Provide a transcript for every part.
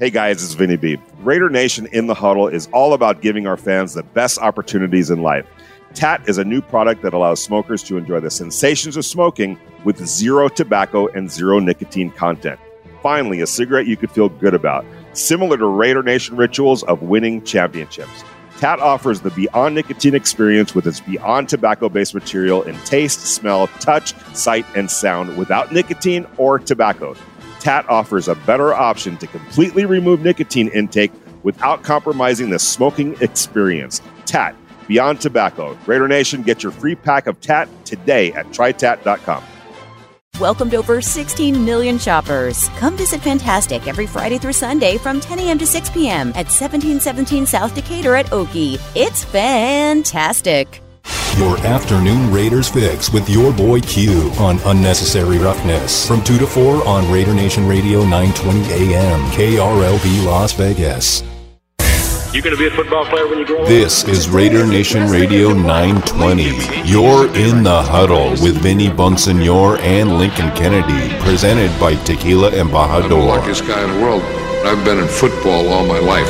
Hey guys, it's Vinny B. Raider Nation in the Huddle is all about giving our fans the best opportunities in life. TAT is a new product that allows smokers to enjoy the sensations of smoking with zero tobacco and zero nicotine content. Finally, a cigarette you could feel good about, similar to Raider Nation rituals of winning championships. TAT offers the Beyond Nicotine experience with its Beyond tobacco-based material in taste, smell, touch, sight, and sound without nicotine or tobacco. TAT offers a better option to completely remove nicotine intake without compromising the smoking experience. TAT, Beyond Tobacco. Raider Nation, get your free pack of TAT today at trytat.com. Welcomed over 16 million shoppers. Come visit Fantastic every Friday through Sunday from 10 a.m. to 6 p.m. at 1717 South Decatur at Okie. It's fantastic. Your afternoon Raiders fix with your boy Q on Unnecessary Roughness from 2 to 4 on Raider Nation Radio 920 AM, KRLB Las Vegas. You going to be a football player when you grow up? This is Raider Nation Radio 920. You're in the Huddle with Vinny Bonsignor and Lincoln Kennedy, presented by Tequila Embajador. I'm the luckiest guy in the world. I've been in football all my life.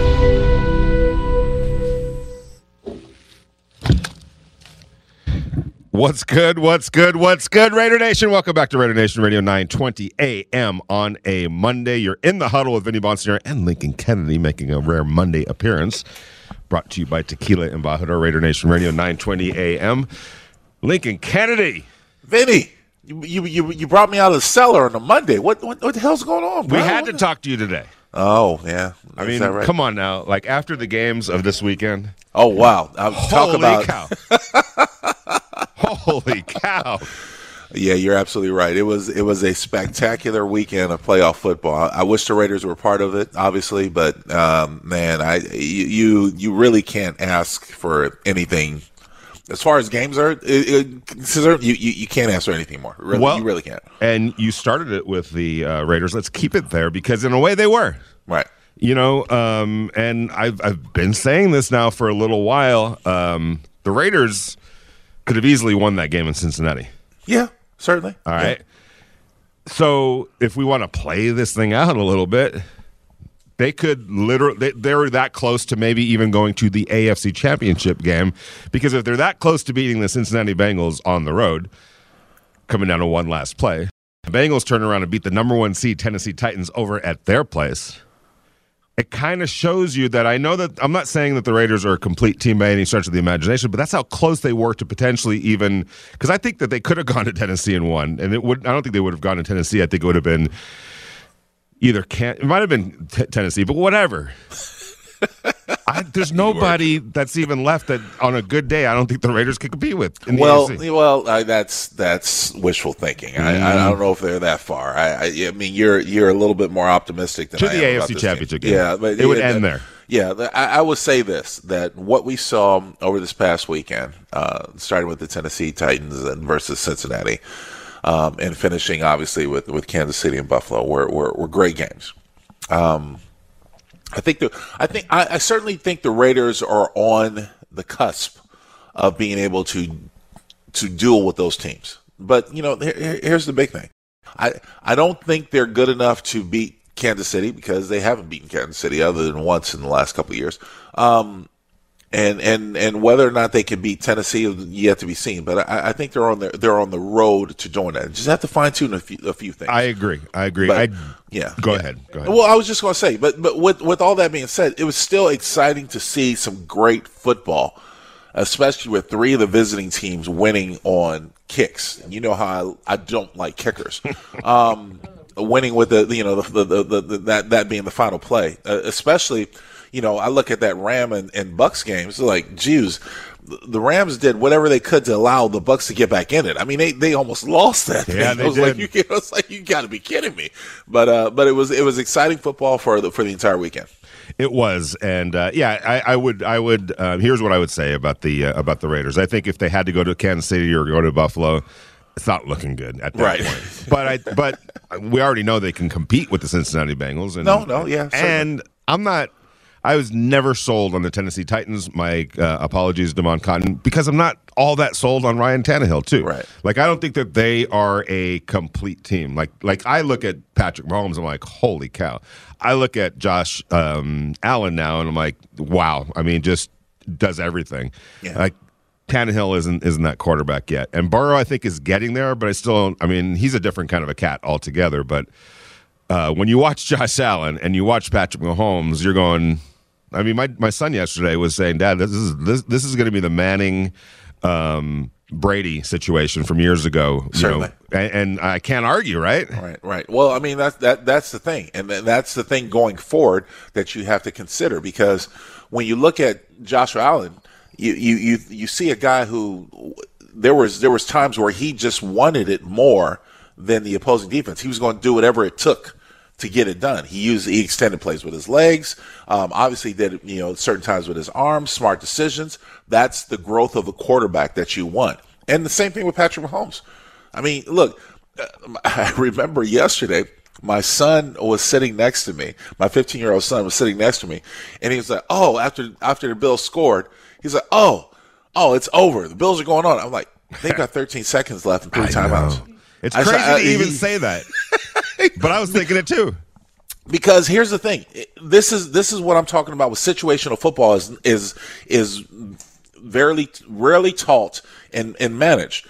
What's good? What's good? What's good, Raider Nation? Welcome back to Raider Nation Radio 920 AM on a Monday. You're in the Huddle with Vinny Bonsignor and Lincoln Kennedy, making a rare Monday appearance. Brought to you by Tequila Embajador, Raider Nation Radio 920 AM. Lincoln Kennedy. Vinny, you brought me out of the cellar on a Monday. What the hell's going on, bro? We had to talk to you today. Oh, yeah. I mean, right? Come on now. Like, after the games of this weekend. Oh, wow. Talk about cow. Holy cow. Yeah, you're absolutely right. It was a spectacular weekend of playoff football. I wish the Raiders were part of it, obviously, but man, you really can't ask for anything. As far as games are, you can't ask for anything more. You really can't. And you started it with the Raiders. Let's keep it there because in a way they were. Right. You know, and I've been saying this now for a little while. The Raiders could have easily won that game in Cincinnati. Yeah, certainly. All right. So if we want to play this thing out a little bit, they could literally, they're that close to maybe even going to the AFC Championship game, because if they're that close to beating the Cincinnati Bengals on the road, coming down to one last play, the Bengals turn around and beat the number 1 seed Tennessee Titans over at their place. It kind of shows you that I know that I'm not saying that the Raiders are a complete team by any stretch of the imagination, but that's how close they were to potentially even, because I think that they could have gone to Tennessee and won, and I don't think they would have gone to Tennessee. I think it would have been it might have been Tennessee, but whatever. There's nobody that's even left that on a good day I don't think the Raiders could compete with in the AFC. That's wishful thinking. I don't know if they're that far. I mean, you're a little bit more optimistic than I am. To the AFC Championship game. Yeah, but it would end there. Yeah, I would say this, that what we saw over this past weekend, starting with the Tennessee Titans versus Cincinnati, and finishing obviously with Kansas City and Buffalo were great games. I certainly think the Raiders are on the cusp of being able to duel with those teams. But, you know, here's the big thing. I don't think they're good enough to beat Kansas City, because they haven't beaten Kansas City other than once in the last couple of years. And whether or not they can beat Tennessee is yet to be seen. But I think they're on the road to doing that. Just have to fine tune a few things. I agree. But, Go ahead. Well, I was just going to say, but with all that being said, it was still exciting to see some great football, especially with 3 of the visiting teams winning on kicks. And you know how I don't like kickers. Winning with that being the final play, especially. You know, I look at that Ram and Bucks game. It's like, geez, the Rams did whatever they could to allow the Bucks to get back in it. I mean, they almost lost that. Yeah, thing. It's like you got to be kidding me. But it was exciting football for the entire weekend. It was, and I would. Here's what I would say about the Raiders. I think if they had to go to Kansas City or go to Buffalo, it's not looking good at that point. But we already know they can compete with the Cincinnati Bengals. And, yeah, and I'm not. I was never sold on the Tennessee Titans. My apologies, Damon Cotton, because I'm not all that sold on Ryan Tannehill too. Right. Like I don't think that they are a complete team. Like I look at Patrick Mahomes, I'm like, holy cow. I look at Josh Allen now, and I'm like, wow. I mean, just does everything. Yeah. Like Tannehill isn't that quarterback yet, and Burrow I think is getting there, but I mean, he's a different kind of a cat altogether. But when you watch Josh Allen and you watch Patrick Mahomes, you're going. I mean, my son yesterday was saying, Dad, this is going to be the Manning Brady situation from years ago. Certainly. And I can't argue, right? Right. Well, I mean, that's the thing. And that's the thing going forward that you have to consider, because when you look at Joshua Allen, you see a guy who there was times where he just wanted it more than the opposing defense. He was going to do whatever it took to get it done. He extended plays with his legs. Obviously did certain times with his arms, smart decisions. That's the growth of a quarterback that you want. And the same thing with Patrick Mahomes. I mean, look, I remember yesterday my son was sitting next to me. My 15-year-old son was sitting next to me, and he was like, "Oh, after the Bills scored, he's like, oh, it's over. The Bills are going on." I'm like, "They've got 13 seconds left and 3 timeouts." It's crazy to even say that. But I was thinking it too. Because here's the thing. This is what I'm talking about with situational football is very rarely taught and managed.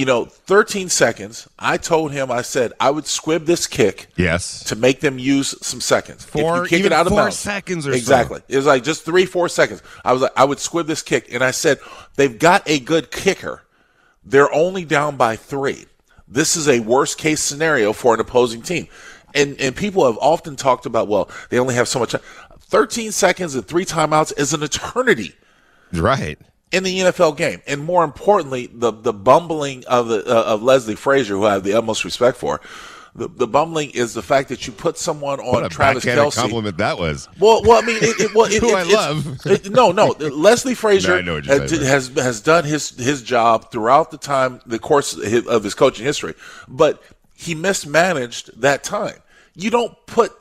13 seconds. I told him, I said, I would squib this kick. Yes. To make them use some seconds. If you kick it out of bounds. 4 seconds or exactly. so. It was like just 3-4 seconds. I was like, I would squib this kick. And I said, they've got a good kicker. They're only down by 3. This is a worst case scenario for an opposing team. And people have often talked about, well, they only have so much time. 13 seconds and 3 timeouts is an eternity. Right. In the NFL game. And more importantly, the bumbling of Leslie Frazier, who I have the utmost respect for, the bumbling is the fact that you put someone on what a Travis Kelce. Compliment that was. Well, I mean, who I love. No, Leslie Frazier no, has done his job throughout the course of his coaching history, but he mismanaged that time. You don't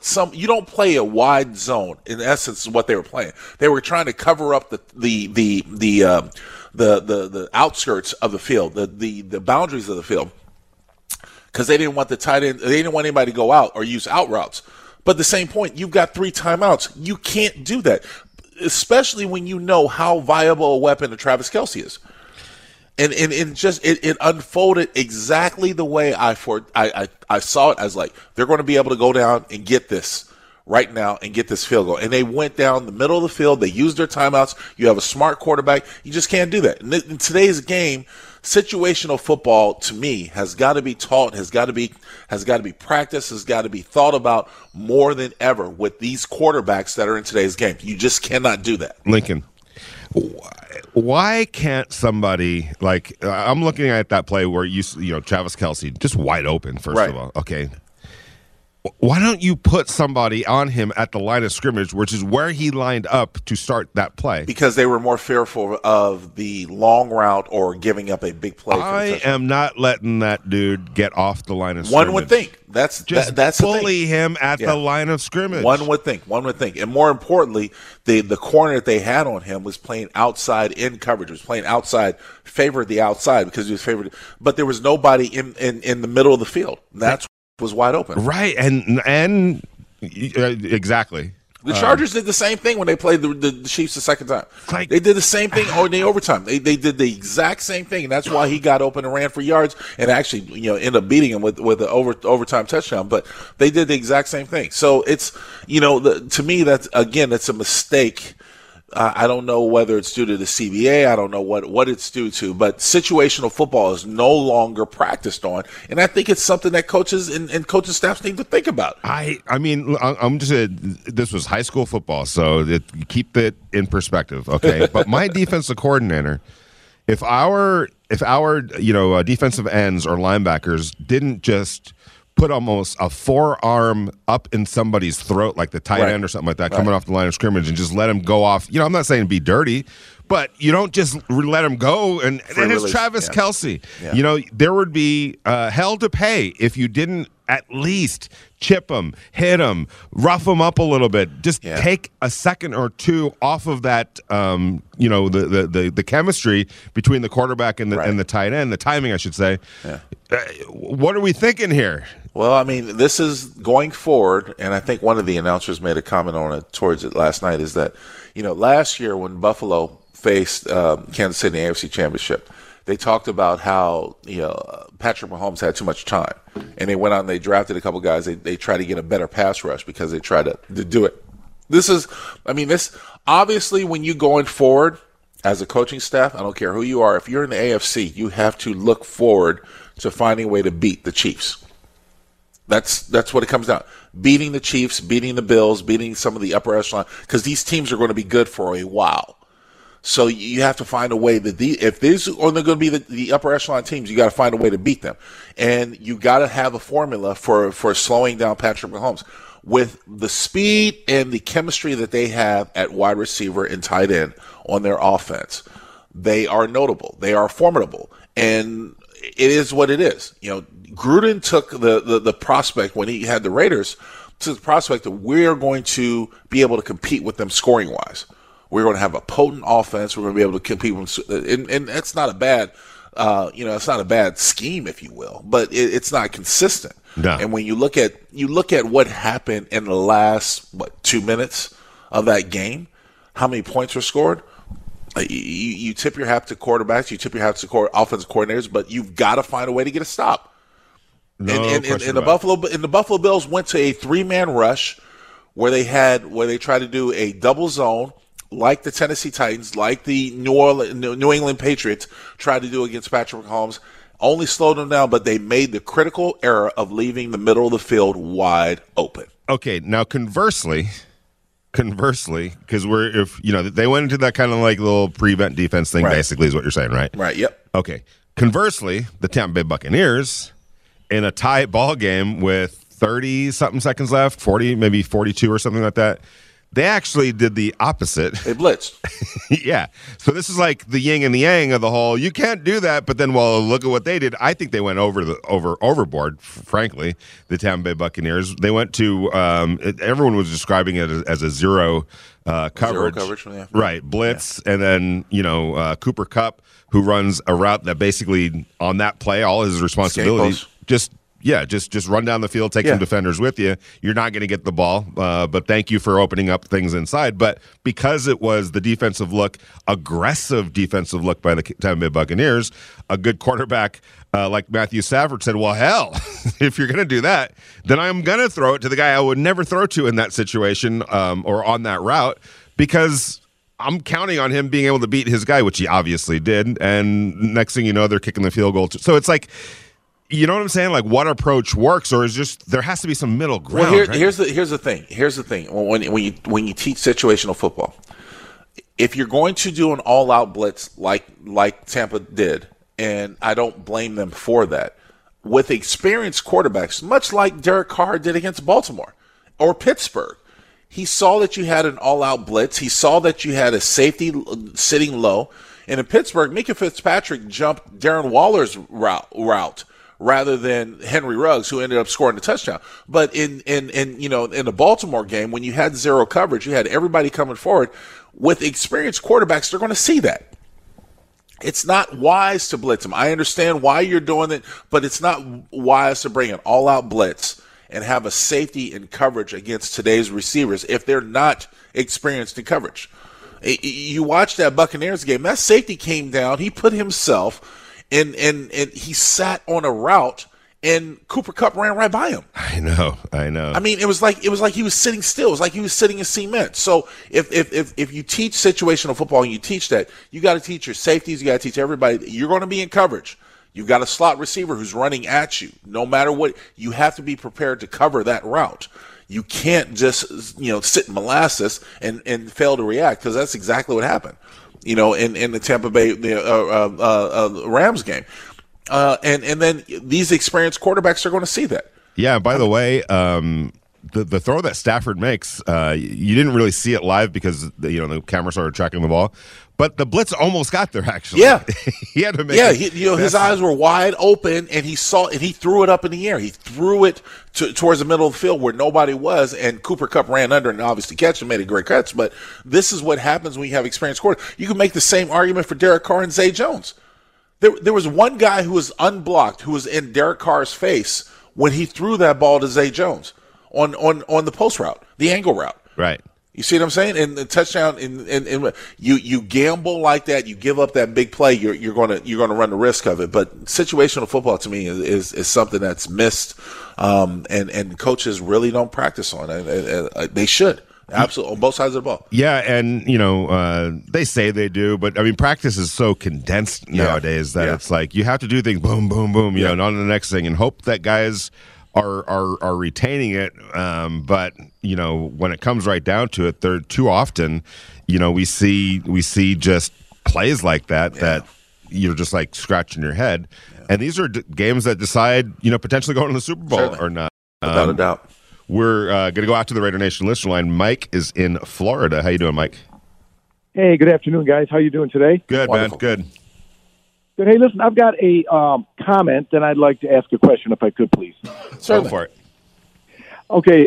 play a wide zone. In essence, is what they were playing. They were trying to cover up the outskirts of the field, the boundaries of the field, because they didn't want the tight end. They didn't want anybody to go out or use out routes. But at the same point, you've got 3 timeouts. You can't do that, especially when you know how viable a weapon a Travis Kelce is. And it unfolded exactly the way I saw it. As like, they're going to be able to go down and get this right now and get this field goal. And they went down the middle of the field. They used their timeouts. You have a smart quarterback. You just can't do that. In today's game, situational football, to me, has got to be taught, has got to be practiced, has got to be thought about more than ever with these quarterbacks that are in today's game. You just cannot do that. Lincoln, why can't somebody, like, I'm looking at that play where Travis Kelce just wide open, first of all. Okay. Why don't you put somebody on him at the line of scrimmage, which is where he lined up to start that play? Because they were more fearful of the long route or giving up a big play. I am not letting that dude get off the line of scrimmage. One would think. That's bully him at the line of scrimmage. One would think. And more importantly, the corner that they had on him was playing outside in coverage. Was playing outside, favored the outside because he was favored. But there was nobody in the middle of the field. That's was wide open. Right, and exactly. The Chargers did the same thing when they played the Chiefs the second time. They did the same thing in the overtime. They did the exact same thing, and that's why he got open and ran for yards and actually ended up beating him with an overtime touchdown. But they did the exact same thing. So it's to me that's a mistake. I don't know whether it's due to the CBA. I don't know what it's due to, but situational football is no longer practiced on, and I think it's something that coaches and coaching staffs need to think about. I mean, I'm just this was high school football, so keep it in perspective, okay? But my defensive coordinator, if our defensive ends or linebackers didn't just put almost a forearm up in somebody's throat, like the tight end or something like that, coming off the line of scrimmage, and just let him go off. I'm not saying be dirty, But you don't just let him go. And it's release. Travis Kelce. Yeah. You know, there would be hell to pay if you didn't at least chip him, hit him, rough him up a little bit. Just take a second or two off of that, the chemistry between the quarterback and the tight end, the timing, I should say. Yeah. What are we thinking here? Well, I mean, this is going forward, and I think one of the announcers made a comment on it towards it last night, is that, last year when Buffalo faced Kansas City in the AFC Championship, they talked about how Patrick Mahomes had too much time, and they went out and they drafted a couple guys. They tried to get a better pass rush because they tried to do it. This obviously, when you going forward as a coaching staff, I don't care who you are, if you're in the AFC, you have to look forward to finding a way to beat the Chiefs. That's what it comes down. Beating the Chiefs, beating the Bills, beating some of the upper echelon, because these teams are going to be good for a while. So you have to find a way that if these are going to be the upper echelon teams, you got to find a way to beat them. And you got to have a formula for slowing down Patrick Mahomes. With the speed and the chemistry that they have at wide receiver and tight end on their offense, they are notable. They are formidable. And it is what it is. Gruden took the prospect when he had the Raiders, to the prospect that we're going to be able to compete with them scoring wise. We're going to have a potent offense. We're going to be able to compete with them, and that's not a bad, it's not a bad scheme, if you will, but it's not consistent. No. And when you look at what happened in the last 2 minutes of that game, how many points were scored? You tip your hat to quarterbacks, you tip your hat to offensive coordinators, but you've got to find a way to get a stop. And the Buffalo Bills went to a 3-man rush where they tried to do a double zone, like the Tennessee Titans, like the New England Patriots tried to do against Patrick Mahomes. Only slowed them down, but they made the critical error of leaving the middle of the field wide open. Okay, now conversely, because they went into that kind of like little prevent defense thing, basically, is what you're saying, right? Right. Yep. Okay. Conversely, the Tampa Bay Buccaneers, in a tie ball game with 30-something seconds left, 40, maybe 42 or something like that, they actually did the opposite. They blitzed. Yeah. So this is like the yin and the yang of the whole, you can't do that, but then, well, look at what they did. I think they went overboard, frankly, the Tampa Bay Buccaneers. They went to, everyone was describing it as a zero coverage. Zero coverage, yeah. Right. Blitz, and then, Cooper Kupp, who runs a route that basically, on that play, all his responsibility, just run down the field, take some defenders with you. You're not going to get the ball, but thank you for opening up things inside. But because it was the aggressive defensive look by the Tampa Bay Buccaneers, a good quarterback like Matthew Stafford said, well, hell, if you're going to do that, then I'm going to throw it to the guy I would never throw to in that situation or on that route, because I'm counting on him being able to beat his guy, which he obviously did. And next thing you know, they're kicking the field goal. So it's like, you know what I'm saying? Like, what approach works, or is just there has to be some middle ground? Well, here's the thing. When you teach situational football, if you're going to do an all-out blitz like Tampa did, and I don't blame them for that, with experienced quarterbacks, much like Derek Carr did against Baltimore or Pittsburgh, he saw that you had an all-out blitz. He saw that you had a safety sitting low, and in Pittsburgh, Minka Fitzpatrick jumped Darren Waller's route rather than Henry Ruggs, who ended up scoring the touchdown. But in the Baltimore game, when you had zero coverage, you had everybody coming forward. With experienced quarterbacks, they're going to see that. It's not wise to blitz them. I understand why you're doing it, but it's not wise to bring an all-out blitz and have a safety in coverage against today's receivers if they're not experienced in coverage. You watch that Buccaneers game, that safety came down, he put himself and he sat on a route, and Cooper Kupp ran right by him. I know. I mean, it was like he was sitting still. It was like he was sitting in cement. So if you teach situational football and you teach that, you got to teach your safeties. You got to teach everybody. You're going to be in coverage. You've got a slot receiver who's running at you. No matter what, you have to be prepared to cover that route. You can't just sit in molasses and fail to react, because that's exactly what happened. In the Tampa Bay Rams game. And then these experienced quarterbacks are going to see that. Yeah, by the way, the throw that Stafford makes, you didn't really see it live because the camera started tracking the ball, but the blitz almost got there. Actually, yeah, he had to make. Yeah, his eyes were wide open, and he saw, and he threw it up in the air. He threw it towards the middle of the field where nobody was, and Cooper Kupp ran under and obviously catch and made a great catch. But this is what happens when you have experienced quarterbacks. You can make the same argument for Derek Carr and Zay Jones. There was one guy who was unblocked, who was in Derek Carr's face when he threw that ball to Zay Jones on the post route, the angle route. Right. You see what I'm saying? And the touchdown, and you gamble like that, you give up that big play, you're gonna run the risk of it. But situational football to me is something that's missed, and coaches really don't practice on it. They should. Absolutely, on both sides of the ball. Yeah, and they say they do, but I mean, practice is so condensed nowadays that it's like you have to do things boom, boom, boom, on to the next thing, and hope that guys are retaining it. But when it comes right down to it, they're too often, we see just plays like that you're just like scratching your head, and these are games that decide potentially going to the Super Bowl. Certainly. Or not. Without a doubt. We're going to go out to the Raider Nation listener line. Mike is in Florida. How you doing, Mike? Hey, good afternoon, guys. How you doing today? Good, wonderful. Man. Good. Good. Hey, listen, I've got a comment, and I'd like to ask a question, if I could, please. Go for it. Okay.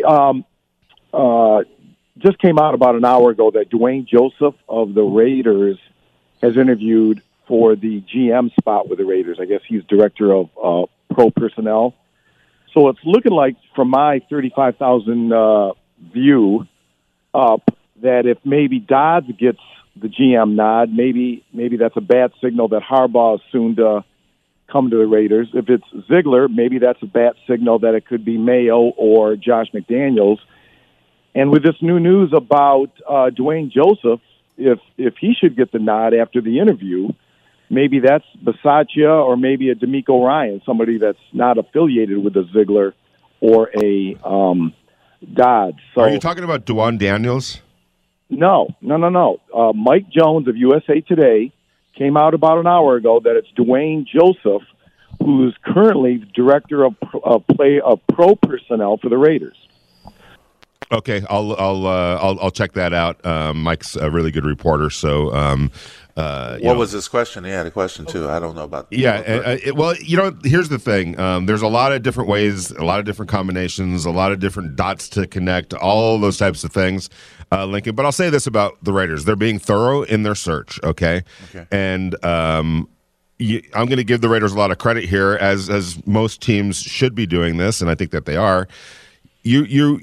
Just came out about an hour ago that Dwayne Joseph of the Raiders has interviewed for the GM spot with the Raiders. I guess he's director of pro personnel. So it's looking like, from my 35,000 view up, that if maybe Dodds gets the GM nod, maybe that's a bad signal that Harbaugh is soon to come to the Raiders. If it's Ziegler, maybe that's a bad signal that it could be Mayo or Josh McDaniels. And with this new news about Dwayne Joseph, if he should get the nod after the interview, maybe that's Bisaccia or maybe a DeMeco Ryan, somebody that's not affiliated with a Ziegler or a Dodds. So, are you talking about Dwan Daniels? No. Mike Jones of USA Today came out about an hour ago that it's Dwayne Joseph, who's currently director of pro personnel for the Raiders. Okay, I'll check that out. Mike's a really good reporter, so. What was his question? He had a question too. I don't know about. Yeah, here's the thing. There's a lot of different ways, a lot of different combinations, a lot of different dots to connect, all those types of things, Lincoln. But I'll say this about the Raiders: they're being thorough in their search. Okay. And I'm going to give the Raiders a lot of credit here, as most teams should be doing this, and I think that they are. You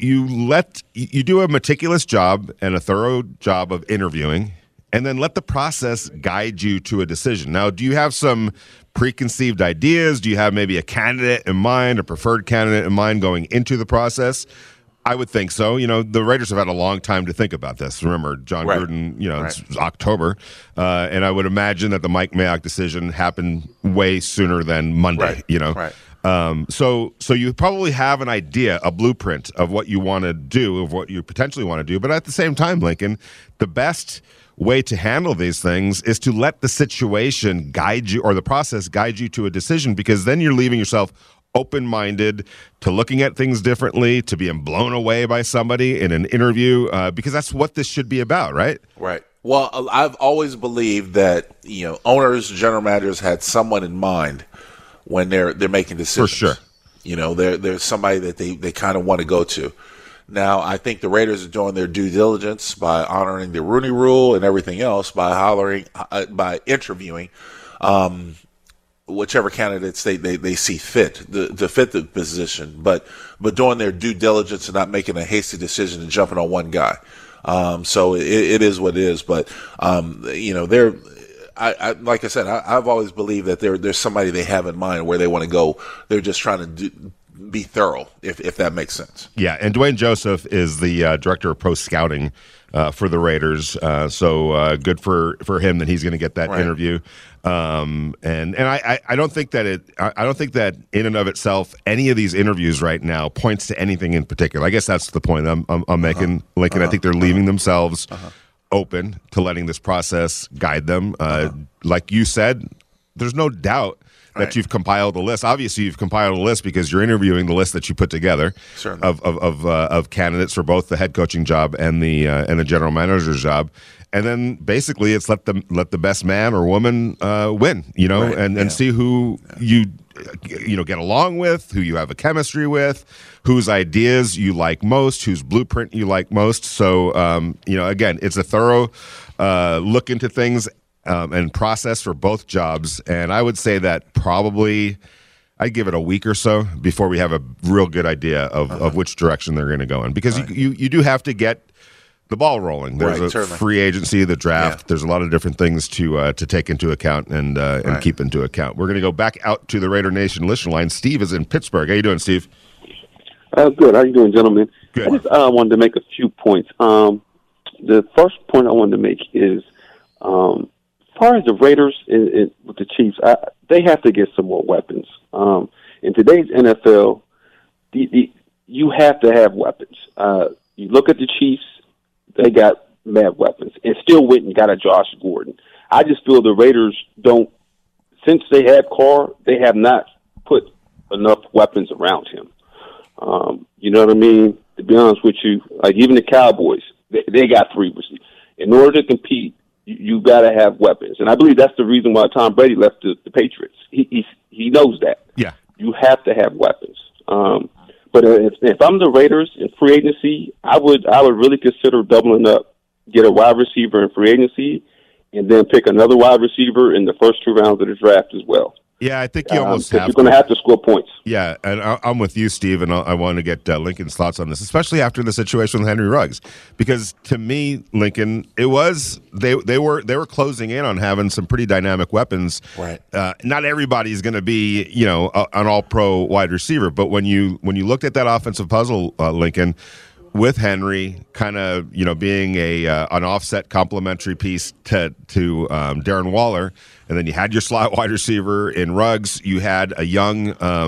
do a meticulous job and a thorough job of interviewing, and then let the process guide you to a decision. Now, do you have some preconceived ideas? Do you have maybe a candidate in mind, a preferred candidate in mind going into the process? I would think so. The Raiders have had a long time to think about this. Remember, John Gruden, It's October. And I would imagine that the Mike Mayock decision happened way sooner than Monday, So you probably have an idea, a blueprint of what you want to do, of what you potentially want to do. But at the same time, Lincoln, the best way to handle these things is to let the situation guide you, or the process guide you to a decision, because then you're leaving yourself open-minded to looking at things differently, to being blown away by somebody in an interview, because that's what this should be about, right? Right. Well, I've always believed that owners, general managers had someone in mind when they're making decisions. For sure. There's somebody that they kind of want to go to. Now, I think the Raiders are doing their due diligence by honoring the Rooney Rule and everything else, by interviewing whichever candidates they see fit to fit the position, but doing their due diligence and not making a hasty decision and jumping on one guy. So it is what it is. But they're. Like I said, I've always believed that there's somebody they have in mind where they want to go. They're just trying to be thorough, if that makes sense. Yeah, and Dwayne Joseph is the director of pro scouting for the Raiders. So good for him that he's going to get that interview. And I don't think that I don't think that in and of itself any of these interviews right now points to anything in particular. I guess that's the point I'm making, Lincoln. I think they're leaving themselves open to letting this process guide them. Like you said, there's no doubt that you've compiled a list. Obviously, you've compiled a list because you're interviewing the list that you put together of candidates for both the head coaching job and the general manager's job. And then basically, it's let the best man or woman win, and see who you get along with, who you have a chemistry with, whose ideas you like most, whose blueprint you like most. So, again, it's a thorough look into things and process for both jobs. And I would say that probably I'd give it a week or so before we have a real good idea of which direction they're going to go in. Because you do have to get the ball rolling. There's a free agency, the draft. Yeah. There's a lot of different things to take into account and keep into account. We're going to go back out to the Raider Nation listener line. Steve is in Pittsburgh. How you doing, Steve? Good. How you doing, gentlemen? Good. I just wanted to make a few points. The first point I wanted to make is, as far as the Raiders with the Chiefs, they have to get some more weapons. In today's NFL, you have to have weapons. You look at the Chiefs, they got mad weapons, and still went and got a Josh Gordon. I just feel the Raiders don't, since they had Carr, they have not put enough weapons around him. You know what I mean? To be honest with you, like even the Cowboys, they got three receivers. In order to compete, you got to have weapons, and I believe that's the reason why Tom Brady left the Patriots. He knows that. Yeah, you have to have weapons. But if I'm the Raiders in free agency, I would really consider doubling up, get a wide receiver in free agency, and then pick another wide receiver in the first 2 rounds of the draft as well. Yeah, I think you almost have. You're going to have to score points. Yeah, and I'm with you, Steve, and I want to get Lincoln's thoughts on this, especially after the situation with Henry Ruggs, because to me, Lincoln, it was they were closing in on having some pretty dynamic weapons. Right. Not everybody is going to be an all-pro wide receiver, but when you looked at that offensive puzzle, Lincoln, with Henry kind of being an offset complementary piece to Darren Waller, and then you had your slot wide receiver in Ruggs. You had a young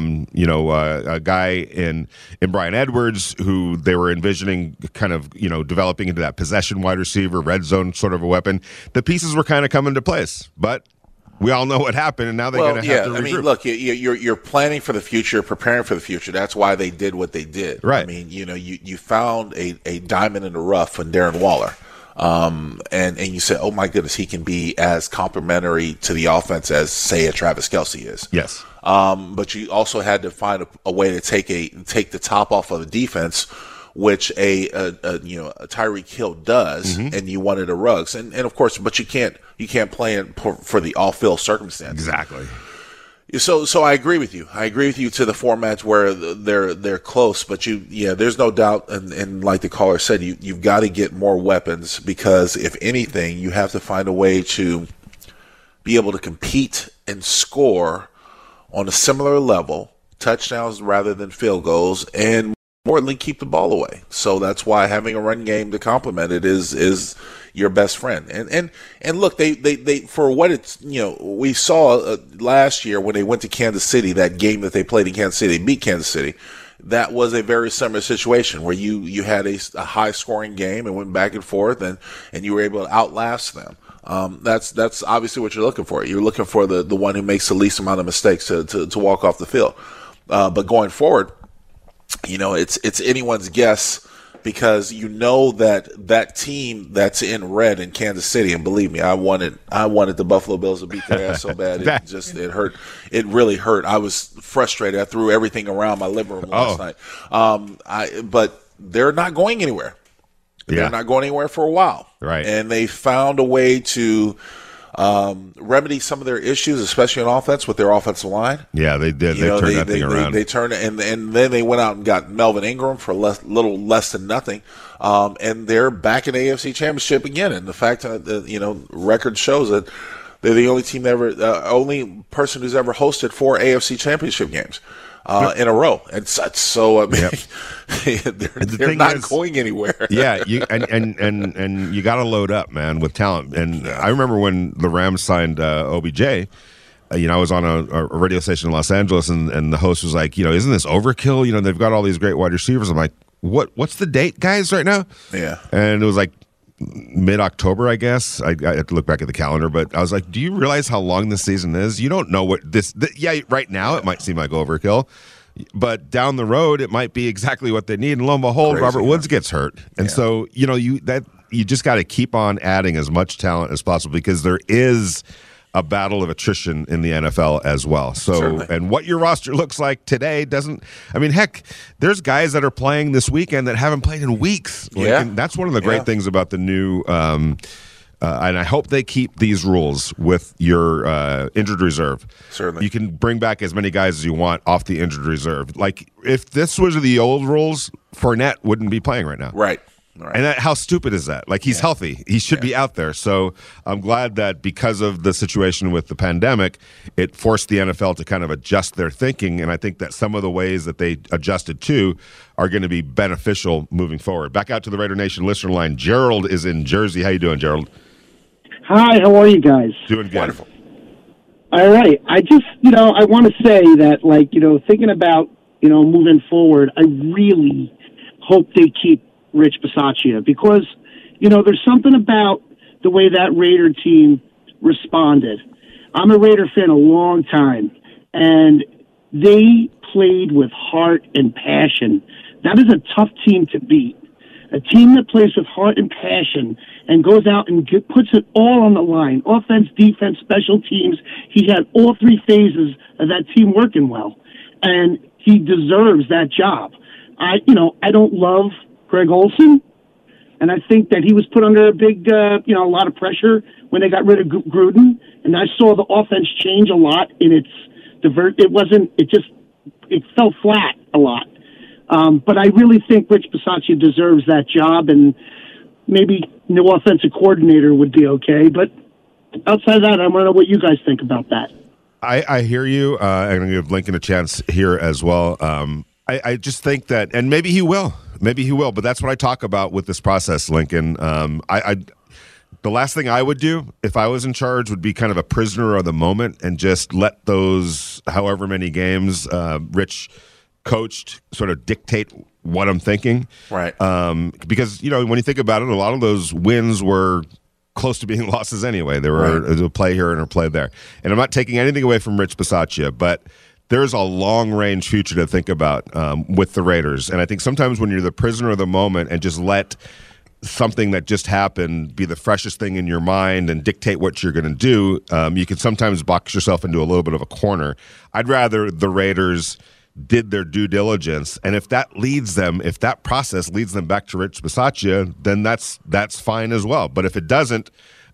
a guy in Brian Edwards who they were envisioning kind of developing into that possession wide receiver, red zone sort of a weapon. The pieces were kind of coming into place, but we all know what happened, and now they're going to have to regroup. I mean, look, you're planning for the future, preparing for the future. That's why they did what they did. Right. I mean, you found a diamond in the rough in Darren Waller, and you said, oh my goodness, he can be as complimentary to the offense as, say, a Travis Kelce is. Yes. But you also had to find a way to take the top off of the defense, which a Tyreek Hill does, and you wanted a Ruggs, and of course, but you can't play it for the off-field circumstance. Exactly. So I agree with you. I agree with you to the formats where they're close, but there's no doubt, and like the caller said, you've got to get more weapons, because if anything, you have to find a way to be able to compete and score on a similar level, touchdowns rather than field goals, and more than keep the ball away. So that's why having a run game to complement it is your best friend. And look, they for what it's, we saw last year when they went to Kansas City, that game that they played in Kansas City, beat Kansas City. That was a very similar situation where you had a high scoring game and went back and forth and you were able to outlast them. That's obviously what you're looking for. You're looking for the one who makes the least amount of mistakes to walk off the field. But going forward, it's anyone's guess, because that team that's in red in Kansas City, and believe me, I wanted the Buffalo Bills to beat their ass so bad it hurt. It really hurt. I was frustrated. I threw everything around my living room last night. But they're not going anywhere. They're not going anywhere for a while. Right. And they found a way to remedy some of their issues, especially on offense with their offensive line. Yeah, they did. They turned that thing around. They turned it, and then they went out and got Melvin Ingram for little less than nothing. And they're back in the AFC Championship again. And the fact that record shows that they're the only team only person who's ever hosted 4 AFC Championship games in a row, and such. So I mean, they're not going anywhere. Yeah, and you got to load up, man, with talent. And I remember when the Rams signed OBJ. I was on a radio station in Los Angeles, and the host was like, isn't this overkill? They've got all these great wide receivers. I'm like, what's the date, guys, right now? Yeah. And it was like mid-October, I guess. I have to look back at the calendar, but I was like, do you realize how long this season is? You don't know what yeah, right now it might seem like overkill, but down the road it might be exactly what they need. And lo and behold, Robert Woods gets hurt. And so, you just got to keep on adding as much talent as possible because there is a battle of attrition in the NFL as well. So, certainly. And what your roster looks like today heck, there's guys that are playing this weekend that haven't played in weeks. And that's one of the great things about the new, and I hope they keep these rules with your injured reserve. Certainly. You can bring back as many guys as you want off the injured reserve. Like, if this was the old rules, Fournette wouldn't be playing right now. Right. And how stupid is that? Like, he's healthy. He should be out there. So I'm glad that because of the situation with the pandemic, it forced the NFL to kind of adjust their thinking. And I think that some of the ways that they adjusted to are going to be beneficial moving forward. Back out to the Raider Nation listener line. Gerald is in Jersey. How you doing, Gerald? Hi, how are you guys? Doing good. Wonderful. All right. I just, I want to say that, thinking about, moving forward, I really hope they keep Rich Bisaccia because, there's something about the way that Raider team responded. I'm a Raider fan a long time, and they played with heart and passion. That is a tough team to beat. A team that plays with heart and passion and goes out and puts it all on the line. Offense, defense, special teams. He had all three phases of that team working well, and he deserves that job. I don't love Greg Olson, and I think that he was put under a big, a lot of pressure when they got rid of Gruden, and I saw the offense change a lot in its it fell flat a lot. But I really think Rich Bisaccia deserves that job, and maybe no offensive coordinator would be okay. But outside of that, I want to know what you guys think about that. I hear you. I'm going to give Lincoln a chance here as well. I just think that, and maybe he will, but that's what I talk about with this process, Lincoln. The last thing I would do if I was in charge would be kind of a prisoner of the moment and just let those however many games Rich coached sort of dictate what I'm thinking. Right. Because, when you think about it, a lot of those wins were close to being losses anyway. There were a play here and a play there. And I'm not taking anything away from Rich Bisaccia, but there's a long-range future to think about with the Raiders. And I think sometimes when you're the prisoner of the moment and just let something that just happened be the freshest thing in your mind and dictate what you're going to do, you can sometimes box yourself into a little bit of a corner. I'd rather the Raiders did their due diligence, and if that process leads them back to Rich Bisaccia, then that's fine as well. But if it doesn't,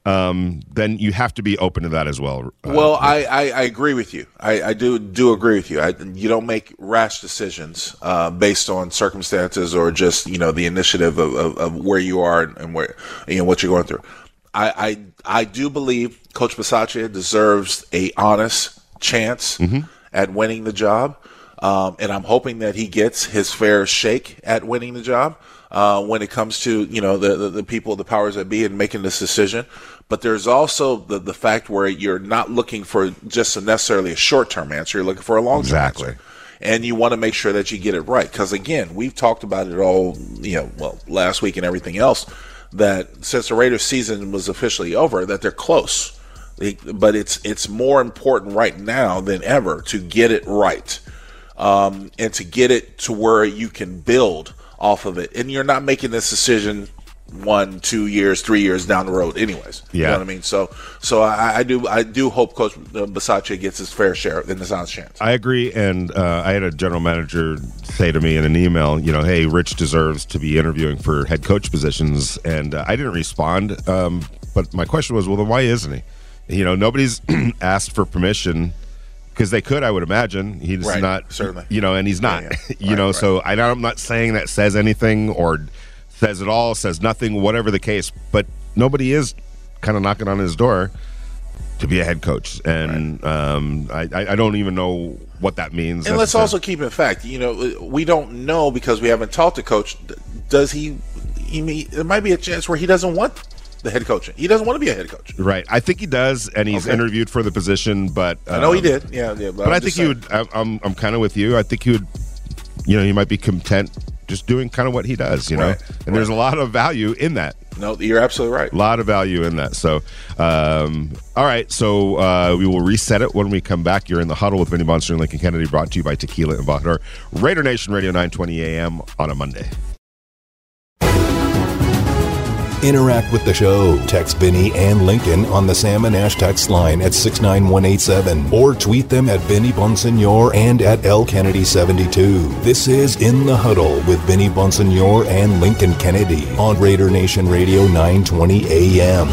then you have to be open to that as well. Well, I agree with you. I do agree with you. You don't make rash decisions based on circumstances or just the initiative of where you are and where what you're going through. I do believe Coach Bisaccia deserves a honest chance at winning the job. And I'm hoping that he gets his fair shake at winning the job when it comes to, the people, the powers that be, and making this decision. But there's also the fact where you're not looking for just necessarily a short-term answer. You're looking for a long-term answer. And you want to make sure that you get it right. Because, again, we've talked about it all, last week and everything else, that since the Raiders season was officially over, that they're close. But it's more important right now than ever to get it right. And to get it to where you can build off of it. And you're not making this decision 1, 2 years, 3 years down the road anyways. Yeah. You know what I mean? So I do hope Coach Bisaccia gets his fair share and his honest chance. I agree, and I had a general manager say to me in an email, hey, Rich deserves to be interviewing for head coach positions, and I didn't respond, but my question was, well, then why isn't he? Nobody's asked for permission. Because they could, I would imagine. He's not, certainly. And he's not. So I'm not saying that says anything or says it all, says nothing, whatever the case. But nobody is kind of knocking on his door to be a head coach. And I don't even know what that means. And let's also keep in fact, we don't know because we haven't talked to Coach. Does he there might be a chance where he doesn't want the head coaching. He doesn't want to be a head coach. Right. I think he does, and he's interviewed for the position, but I know he did. Yeah. But I think he would. I'm kind of with you. I think he would. He might be content just doing kind of what he does. And there's a lot of value in that. No, you're absolutely right. A lot of value in that. So, all right. So we will reset it when we come back. You're in the huddle with Vinny Bonster and Lincoln Kennedy, brought to you by Tequila and Vodka. Raider Nation Radio 920 AM on a Monday. Interact with the show. Text Vinny and Lincoln on the Sam and Ash text line at 69187 or tweet them at Vinny Bonsignor and at L Kennedy 72. This is In the Huddle with Vinny Bonsignor and Lincoln Kennedy on Raider Nation Radio 920 AM.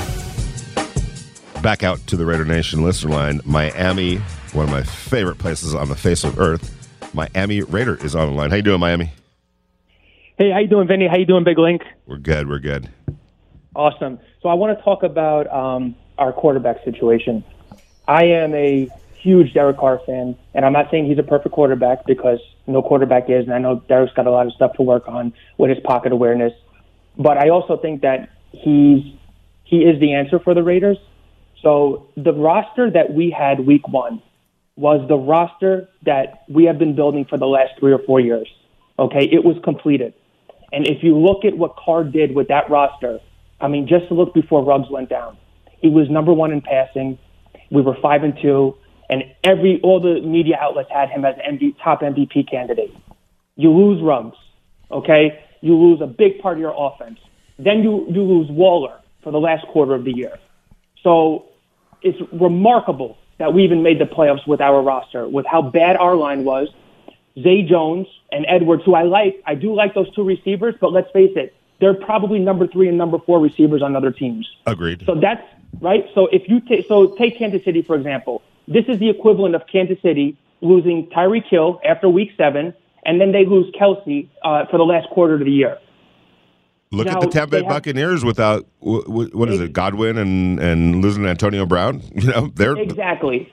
Back out to the Raider Nation listener line. Miami, one of my favorite places on the face of earth. Miami Raider is on the line. How you doing, Miami? Hey, how you doing, Vinny? How you doing, Big Link? We're good. Awesome. So I want to talk about our quarterback situation. I am a huge Derek Carr fan, and I'm not saying he's a perfect quarterback because no quarterback is, and I know Derek's got a lot of stuff to work on with his pocket awareness. But I also think that he is the answer for the Raiders. So the roster that we had week one was the roster that we have been building for the last 3 or 4 years. Okay, it was completed. And if you look at what Carr did with that roster, I mean, just to look before Ruggs went down, he was number one in passing. We were 5-2, and all the media outlets had him as top MVP candidate. You lose Ruggs, okay? You lose a big part of your offense. Then you lose Waller for the last quarter of the year. So it's remarkable that we even made the playoffs with our roster, with how bad our line was. Zay Jones and Edwards, who I do like those two receivers, but let's face it, they're probably number 3 and number 4 receivers on other teams. Agreed. So that's right. So if you take Kansas City, for example, this is the equivalent of Kansas City losing Tyreek Hill after week 7, and then they lose Kelsey for the last quarter of the year. Look at the Tampa Bay Buccaneers without, what is it, Godwin and losing Antonio Brown? They're exactly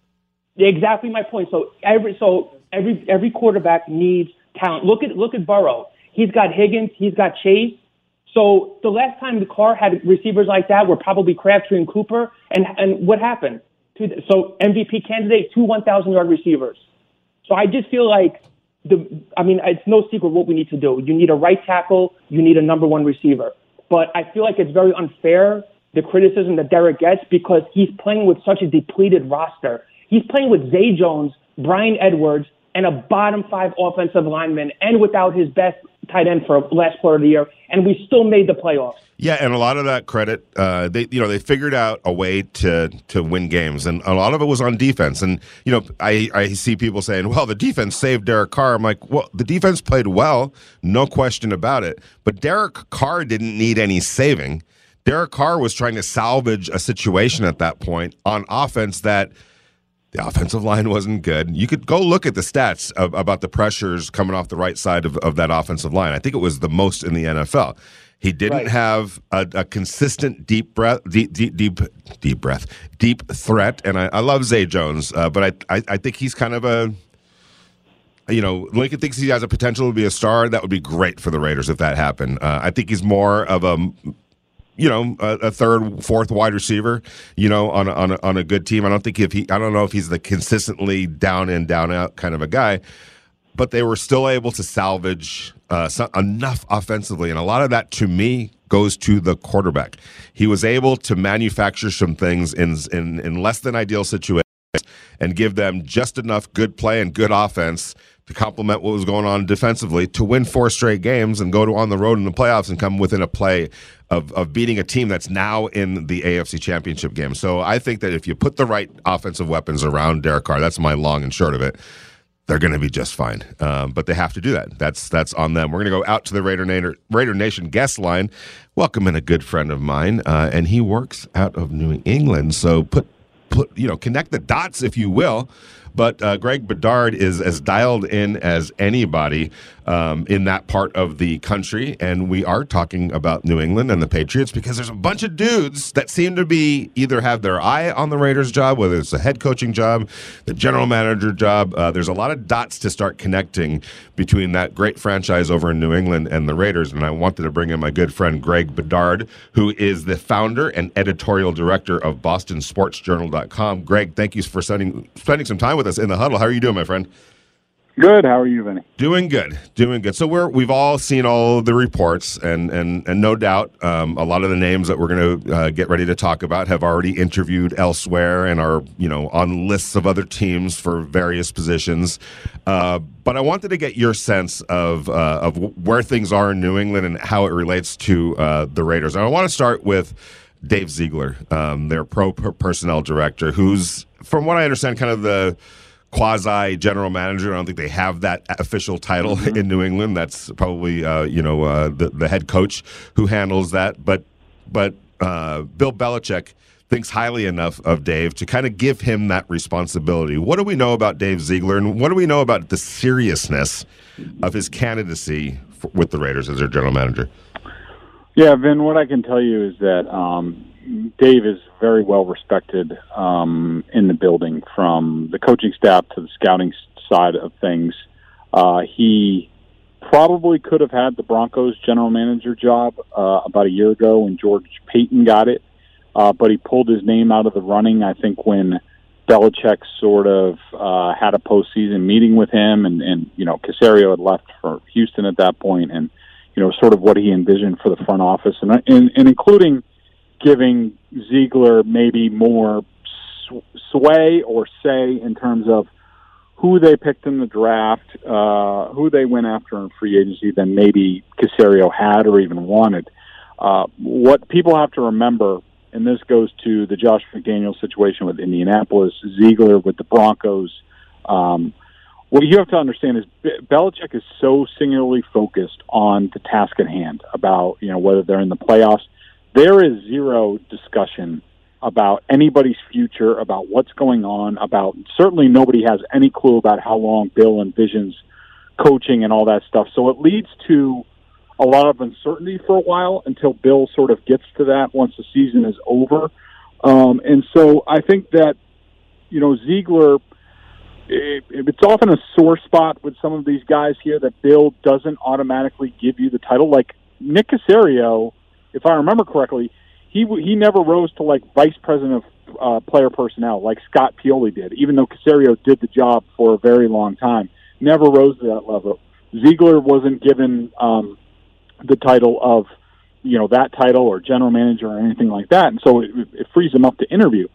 my point. So every quarterback needs talent. Look at Burrow. He's got Higgins. He's got Chase. So the last time the Carr had receivers like that were probably Crabtree and Cooper. And what happened? So MVP candidate, 2 1,000-yard receivers. So I just feel like it's no secret what we need to do. You need a right tackle. You need a number 1 receiver. But I feel like it's very unfair, the criticism that Derek gets, because he's playing with such a depleted roster. He's playing with Zay Jones, Brian Edwards, and a bottom 5 offensive lineman, and without his best tight end for last quarter of the year, and we still made the playoffs. Yeah, and a lot of that credit, they figured out a way to win games, and a lot of it was on defense. And I see people saying, "Well, the defense saved Derek Carr." I'm like, "Well, the defense played well, no question about it." But Derek Carr didn't need any saving. Derek Carr was trying to salvage a situation at that point on offense that. The offensive line wasn't good. You could go look at the stats about the pressures coming off the right side of that offensive line. I think it was the most in the NFL. He didn't have a consistent deep threat. And I love Zay Jones, but I think he's kind of Lincoln thinks he has a potential to be a star. That would be great for the Raiders if that happened. I think he's more of a third, fourth wide receiver, on a good team. I don't know if he's the consistently down in, down out kind of a guy, but they were still able to salvage enough offensively. And a lot of that, to me, goes to the quarterback. He was able to manufacture some things in less than ideal situations and give them just enough good play and good offense to complement what was going on defensively to win 4 straight games and go on the road in the playoffs and come within a play of beating a team that's now in the AFC Championship game. So I think that if you put the right offensive weapons around Derek Carr, that's my long and short of it, they're going to be just fine. But they have to do that. That's on them. We're going to go out to the Raider Nation guest line. Welcome in a good friend of mine, and he works out of New England. So connect the dots, if you will. But Greg Bedard is as dialed in as anybody in that part of the country. And we are talking about New England and the Patriots because there's a bunch of dudes that seem to be either have their eye on the Raiders job, whether it's the head coaching job, the general manager job. There's a lot of dots to start connecting between that great franchise over in New England and the Raiders. And I wanted to bring in my good friend Greg Bedard, who is the founder and editorial director of BostonSportsJournal.com. Greg, thank you for spending some time with us in the huddle. How are you doing, my friend? Good. How are you, Vinny? Doing good. So we've all seen all the reports, and no doubt, a lot of the names that we're going to get ready to talk about have already interviewed elsewhere and are on lists of other teams for various positions. But I wanted to get your sense of where things are in New England and how it relates to the Raiders. And I want to start with Dave Ziegler, their pro personnel director, who's, from what I understand, kind of the quasi general manager. I don't think they have that official title in New England. That's probably the head coach who handles that. But Bill Belichick thinks highly enough of Dave to kind of give him that responsibility. What do we know about Dave Ziegler, and what do we know about the seriousness of his candidacy with the Raiders as their general manager? Yeah, Vin, what I can tell you is that Dave is very well respected in the building, from the coaching staff to the scouting side of things. He probably could have had the Broncos general manager job about a year ago when George Payton got it, but he pulled his name out of the running, I think, when Belichick sort of had a postseason meeting with him, and Caserio had left for Houston at that point, and sort of what he envisioned for the front office, and including giving Ziegler maybe more sway or say in terms of who they picked in the draft, who they went after in free agency than maybe Caserio had or even wanted. What people have to remember, and this goes to the Josh McDaniels situation with Indianapolis, Ziegler with the Broncos, what you have to understand is Belichick is so singularly focused on the task at hand about whether they're in the playoffs. There is zero discussion about anybody's future, about what's going on, about certainly nobody has any clue about how long Bill envisions coaching and all that stuff. So it leads to a lot of uncertainty for a while until Bill sort of gets to that once the season is over. And so I think that, Ziegler, it's often a sore spot with some of these guys here that Bill doesn't automatically give you the title. Like Nick Caserio, if I remember correctly, he never rose to like vice president of player personnel like Scott Pioli did, even though Caserio did the job for a very long time. Never rose to that level. Ziegler wasn't given the title of that title or general manager or anything like that, and so it frees him up to interview.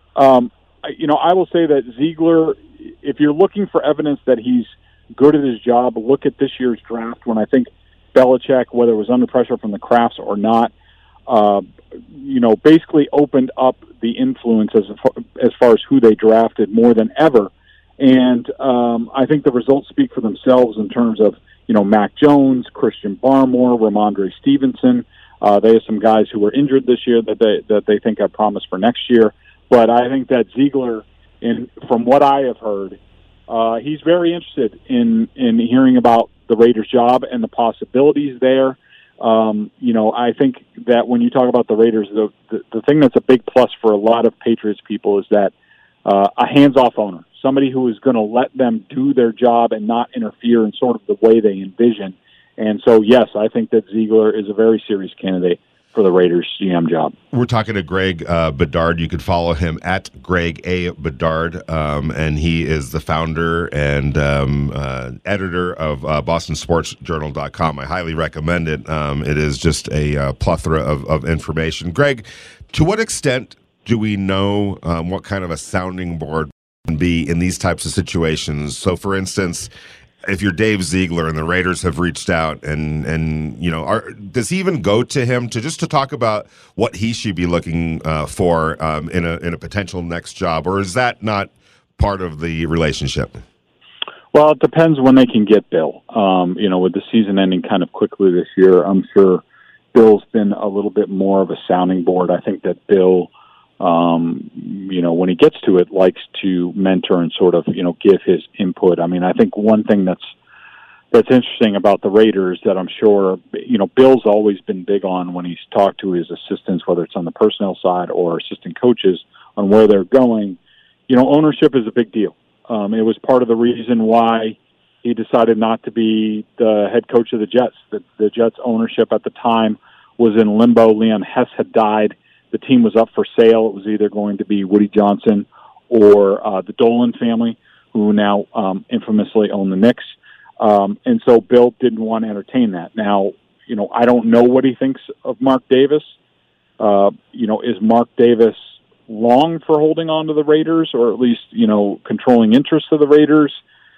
I will say that Ziegler, if you're looking for evidence that he's good at his job, look at this year's draft when I think Belichick, whether it was under pressure from the Crafts or not, basically opened up the influence as far as who they drafted more than ever. And I think the results speak for themselves in terms of, Mac Jones, Christian Barmore, Ramondre Stevenson. They have some guys who were injured this year that they think have promise for next year. But I think that Ziegler, from what I have heard, he's very interested in hearing about the Raiders' job and the possibilities there. I think that when you talk about the Raiders, the thing that's a big plus for a lot of Patriots people is that a hands-off owner, somebody who is going to let them do their job and not interfere in sort of the way they envision. And so, yes, I think that Ziegler is a very serious candidate for the Raiders GM job. We're talking to Greg Bedard. You could follow him at Greg A. Bedard, and he is the founder and editor of BostonSportsJournal.com. I highly recommend it. It is just a plethora of information. Greg, to what extent do we know what kind of a sounding board can be in these types of situations? So, for instance, if you're Dave Ziegler and the Raiders have reached out and does he even go to him to talk about what he should be looking for in a potential next job, or is that not part of the relationship? Well, it depends when they can get Bill. With the season ending kind of quickly this year, I'm sure Bill's been a little bit more of a sounding board. I think that Bill, when he gets to it, likes to mentor and sort of, give his input. I mean, I think one thing that's interesting about the Raiders that I'm sure, Bill's always been big on when he's talked to his assistants, whether it's on the personnel side or assistant coaches, on where they're going. Ownership is a big deal. It was part of the reason why he decided not to be the head coach of the Jets. The Jets ownership at the time was in limbo. Leon Hess had died. The team was up for sale. It was either going to be Woody Johnson or the Dolan family, who now infamously own the Knicks. And so Bill didn't want to entertain that. Now, I don't know what he thinks of Mark Davis. Is Mark Davis long for holding on to the Raiders, or at least, controlling interest of the Raiders?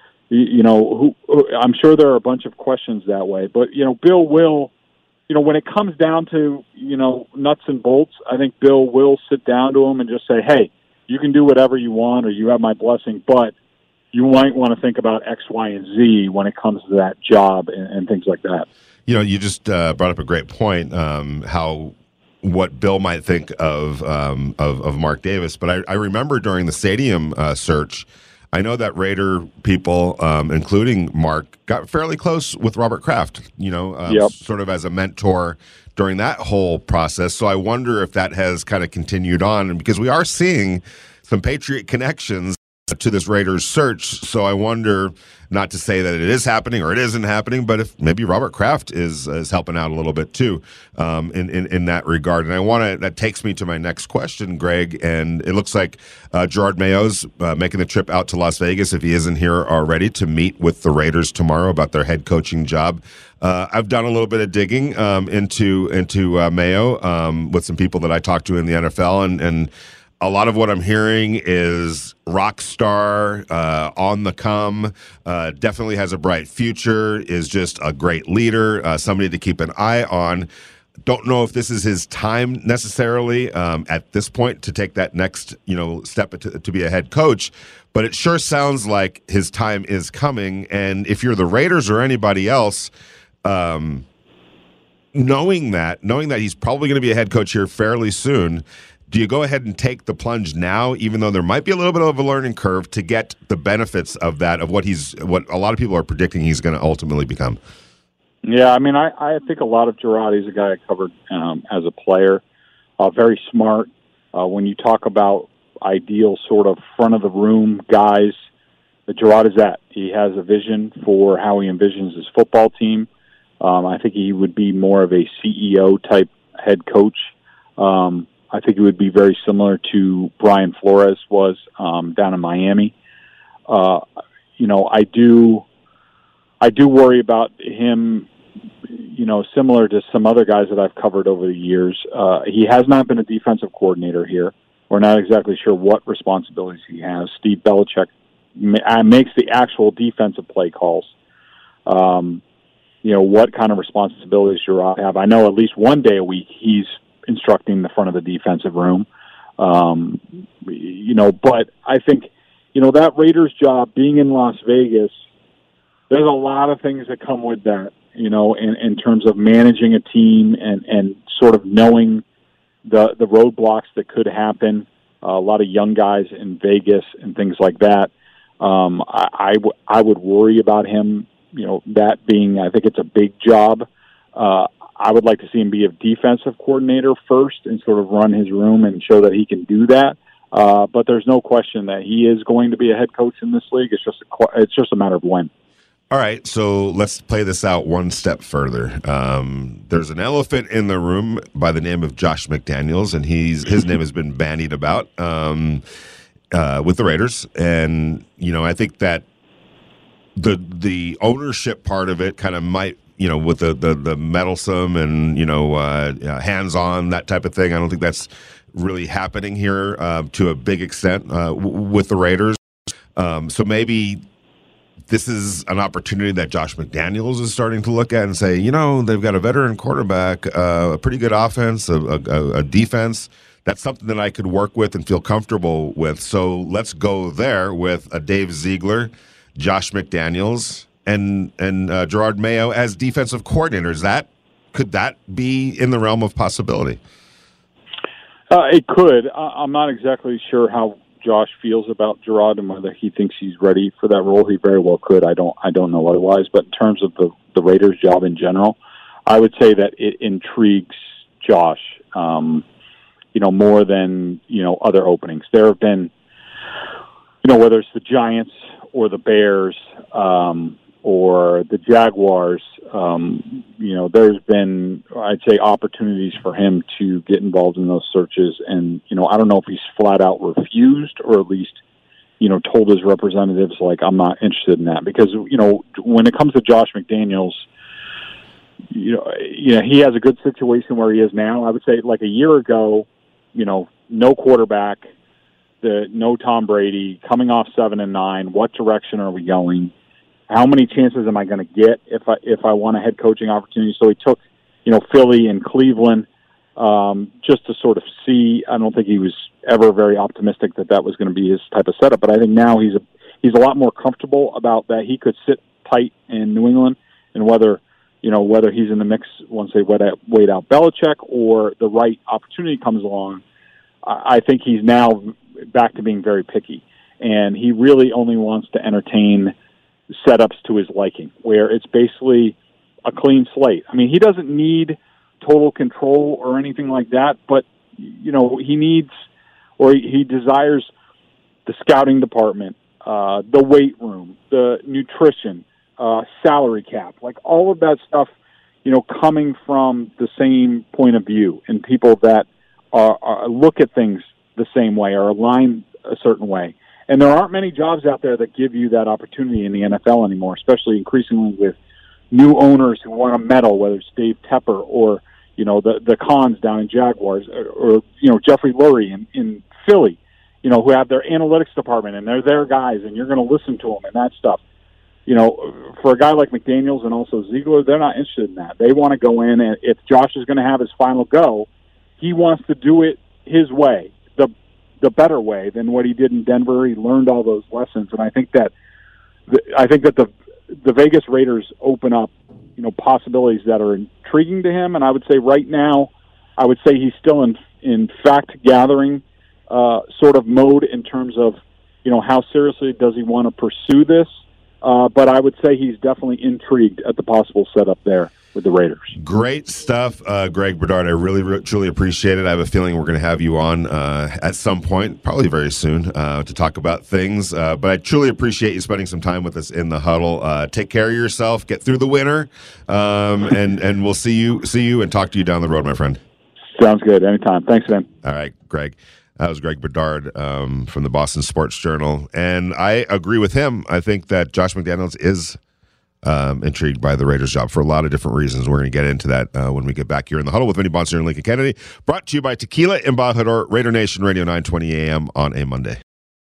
I'm sure there are a bunch of questions that way. But, Bill will, when it comes down to, nuts and bolts, I think Bill will sit down to him and just say, hey, you can do whatever you want, or you have my blessing, but you might want to think about X, Y, and Z when it comes to that job and things like that. You just brought up a great point, what Bill might think of Mark Davis. But I remember during the stadium search, I know that Raider people, including Mark, got fairly close with Robert Kraft, sort of as a mentor during that whole process. So I wonder if that has kind of continued on, and because we are seeing some Patriot connections to this Raiders search. So I wonder, not to say that it is happening or it isn't happening, but if maybe Robert Kraft is helping out a little bit too in that regard. And that takes me to my next question, Greg, and it looks like Gerard Mayo's making the trip out to Las Vegas, if he isn't here already, to meet with the Raiders tomorrow about their head coaching job. I've done a little bit of digging into Mayo with some people that I talked to in the NFL, and a lot of what I'm hearing is rock star, on the come, definitely has a bright future, is just a great leader, somebody to keep an eye on. Don't know if this is his time necessarily at this point to take that next step to be a head coach, but it sure sounds like his time is coming. And if you're the Raiders or anybody else, knowing that he's probably going to be a head coach here fairly soon, do you go ahead and take the plunge now, even though there might be a little bit of a learning curve, to get the benefits of that, of what a lot of people are predicting he's going to ultimately become? Yeah, I mean, I think a lot of Gerard, he's a guy I covered as a player, very smart. When you talk about ideal sort of front of the room guys, Gerard is that. He has a vision for how he envisions his football team. I think he would be more of a CEO type head coach. I think it would be very similar to Brian Flores was down in Miami. I do worry about him, similar to some other guys that I've covered over the years. He has not been a defensive coordinator here. We're not exactly sure what responsibilities he has. Steve Belichick makes the actual defensive play calls. What kind of responsibilities Gerard have? I know at least one day a week he's instructing the front of the defensive room. But I think, that Raiders job being in Las Vegas, there's a lot of things that come with that, in terms of managing a team and sort of knowing the roadblocks that could happen. A lot of young guys in Vegas and things like that. I would worry about him, that being, I think it's a big job. I would like to see him be a defensive coordinator first and sort of run his room and show that he can do that. But there's no question that he is going to be a head coach in this league. It's just a matter of when. All right, so let's play this out one step further. There's an elephant in the room by the name of Josh McDaniels, and his name has been bandied about with the Raiders. And I think that the ownership part of it kind of might, with the meddlesome and, hands-on, that type of thing. I don't think that's really happening here to a big extent with the Raiders. So maybe this is an opportunity that Josh McDaniels is starting to look at and say, they've got a veteran quarterback, a pretty good offense, a defense. That's something that I could work with and feel comfortable with. So let's go there with a Dave Ziegler, Josh McDaniels, and Gerard Mayo as defensive coordinators. Could that be in the realm of possibility? It could. I'm not exactly sure how Josh feels about Gerard and whether he thinks he's ready for that role. He very well could. I don't know otherwise. But in terms of the Raiders' job in general, I would say that it intrigues Josh, more than other openings. There have been, whether it's the Giants or the Bears. Or the Jaguars, there's been, I'd say, opportunities for him to get involved in those searches. And, I don't know if he's flat out refused or at least told his representatives, like, I'm not interested in that. Because, when it comes to Josh McDaniels, he has a good situation where he is now. I would say, like, a year ago, no quarterback, no Tom Brady, coming off 7-9. What direction are we going? How many chances am I going to get if I want a head coaching opportunity? So he took, Philly and Cleveland, just to sort of see. I don't think he was ever very optimistic that was going to be his type of setup. But I think now he's a lot more comfortable about that. He could sit tight in New England, and whether he's in the mix once they wait out Belichick or the right opportunity comes along, I think he's now back to being very picky, and he really only wants to entertain setups to his liking, where it's basically a clean slate. I mean, he doesn't need total control or anything like that, but he needs, or he desires, the scouting department, the weight room, the nutrition, salary cap, like all of that stuff, coming from the same point of view, and people that look at things the same way or aligned a certain way. And there aren't many jobs out there that give you that opportunity in the NFL anymore, especially increasingly with new owners who want to meddle, whether it's Dave Tepper or, the Khans down in Jaguars or Jeffrey Lurie in Philly, who have their analytics department and they're their guys and you're going to listen to them and that stuff. For a guy like McDaniels and also Ziegler, they're not interested in that. They want to go in, and if Josh is going to have his final go, he wants to do it his way, the better way than what he did in Denver. He learned all those lessons, and I think that the Vegas Raiders open up, possibilities that are intriguing to him. And I would say right now, he's still in fact gathering sort of mode in terms of how seriously does he want to pursue this. But I would say he's definitely intrigued at the possible setup there with the Raiders. Great stuff, Greg Bedard. I really, truly appreciate it. I have a feeling we're going to have you on at some point, probably very soon, to talk about things. But I truly appreciate you spending some time with us in the huddle. Take care of yourself. Get through the winter, and we'll see you and talk to you down the road, my friend. Sounds good. Anytime. Thanks, man. All right, Greg. That was Greg Bedard from the Boston Sports Journal. And I agree with him. I think that Josh McDaniels is intrigued by the Raiders job for a lot of different reasons. We're going to get into that when we get back here in the huddle with Vinny Bonsignore and Lincoln Kennedy. Brought to you by Tequila Embajador, Raider Nation Radio 920 AM on a Monday.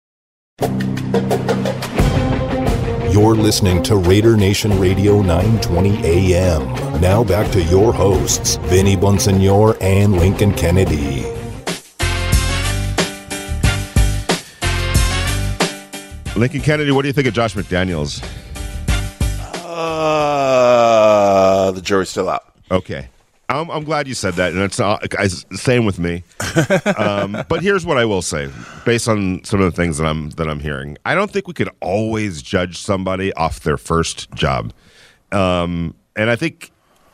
You're listening to Raider Nation Radio 920 AM. Now back to your hosts, Vinny Bonsignore and Lincoln Kennedy. Lincoln Kennedy, what do you think of Josh McDaniels? The jury's still out. Okay. I'm glad you said that, and it's same with me. But here's what I will say, based on some of the things that I'm hearing. I don't think we could always judge somebody off their first job, and I think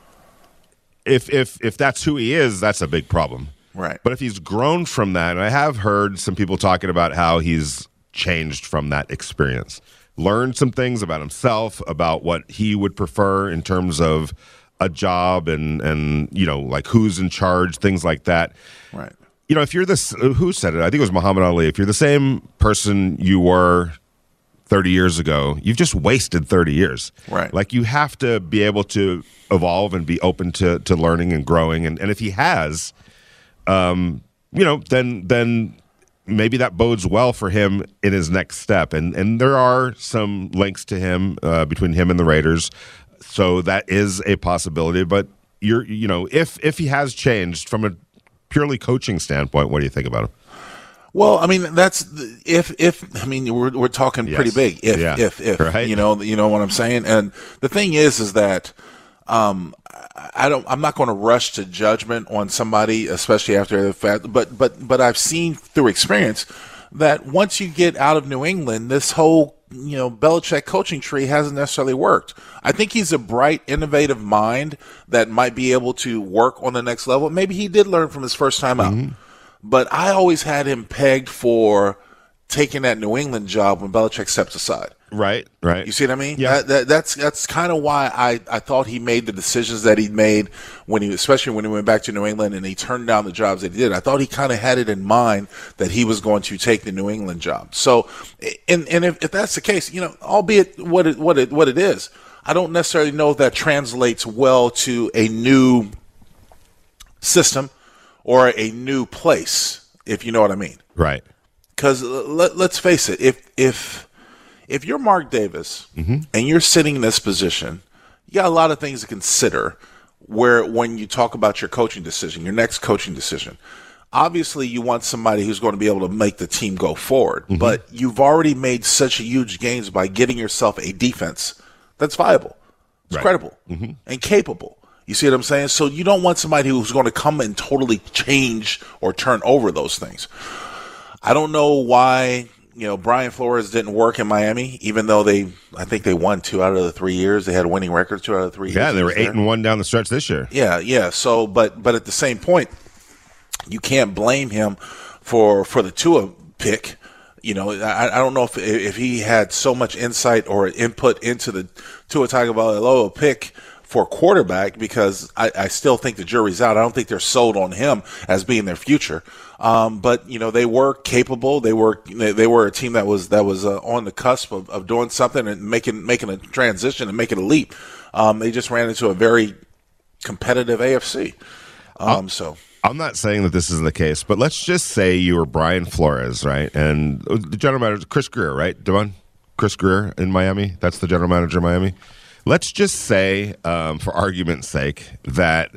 if that's who he is, that's a big problem. Right. But if he's grown from that, and I have heard some people talking about how he's changed from that experience, learned some things about himself, about what he would prefer in terms of a job and like who's in charge, things like that. Right. If you're this, who said it? I think it was Muhammad Ali. If you're the same person you were 30 years ago, you've just wasted 30 years. Right. Like, you have to be able to evolve and be open to learning and growing. And if he has, then maybe that bodes well for him in his next step. And there are some links to him between him and the Raiders. So that is a possibility. But if he has changed from a purely coaching standpoint, what do you think about him? Well, I mean, that's we're talking pretty big. If right? you know what I'm saying. And the thing is that I'm not going to rush to judgment on somebody, especially after the fact. But I've seen through experience that once you get out of New England, this whole Belichick coaching tree hasn't necessarily worked. I think he's a bright, innovative mind that might be able to work on the next level. Maybe he did learn from his first time out, but I always had him pegged for taking that New England job when Belichick steps aside. Right. You see what I mean? Yeah. That's kind of why I thought he made the decisions that he made especially when he went back to New England and he turned down the jobs that he did. I thought he kind of had it in mind that he was going to take the New England job. So, and if that's the case, albeit what it is, I don't necessarily know if that translates well to a new system or a new place, if you know what I mean. Right. Because let's face it, if you're Mark Davis and you're sitting in this position, you got a lot of things to consider when you talk about your coaching decision, your next coaching decision. Obviously, you want somebody who's going to be able to make the team go forward, but you've already made such huge gains by getting yourself a defense that's viable, it's credible, and capable. You see what I'm saying? So you don't want somebody who's going to come and totally change or turn over those things. I don't know why, Brian Flores didn't work in Miami, even though I think they won 2 out of the 3 years. They had winning records 2 out of the 3 years. Yeah, they were 8-1 down the stretch this year. Yeah. So, but at the same point, you can't blame him for the Tua pick. I don't know if he had so much insight or input into the Tua Tagovailoa pick for quarterback, because I still think the jury's out. I don't think they're sold on him as being their future. But they were capable. They were a team that was on the cusp of doing something and making a transition and making a leap. They just ran into a very competitive AFC. So I'm not saying that this isn't the case, but let's just say you were Brian Flores, right? And the general manager, Chris Greer, right? Devon? Chris Greer in Miami. That's the general manager of Miami. Let's just say, for argument's sake, that